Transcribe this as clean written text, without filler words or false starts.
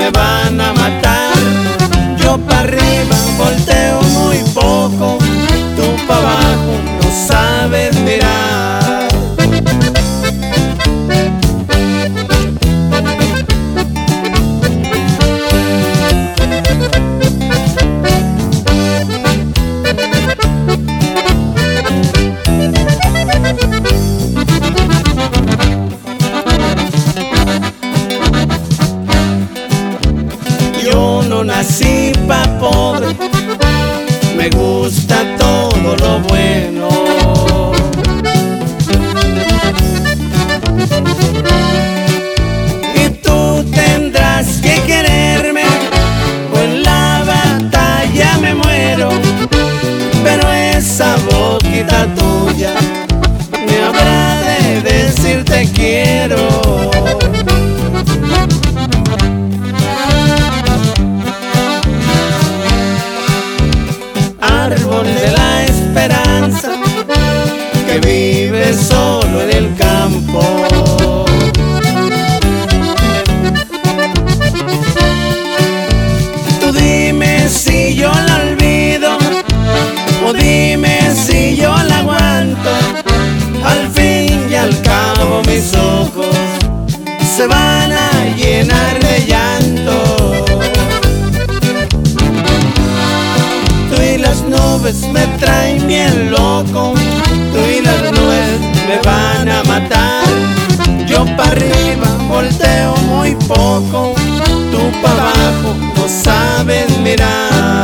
me van a matar. Yo pa' arriba volteo muy poco, tú pa' abajo no sabes mirar. Yo no nací pa' pobre, me gusta todo lo bueno. Y tú tendrás que quererme, o en la batalla me muero. Pero esa boquita tuya me habrá de decir te quiero. Árbol de la esperanza que vive solo en el campo. Tú dime si yo la olvido, o dime si yo la aguanto. Al fin y al cabo mis ojos se van a llenar de llanto. Tú y las nubes me traen bien loco, tú y las nubes me van a matar. Yo pa' arriba volteo muy poco, tú pa' abajo no sabes mirar.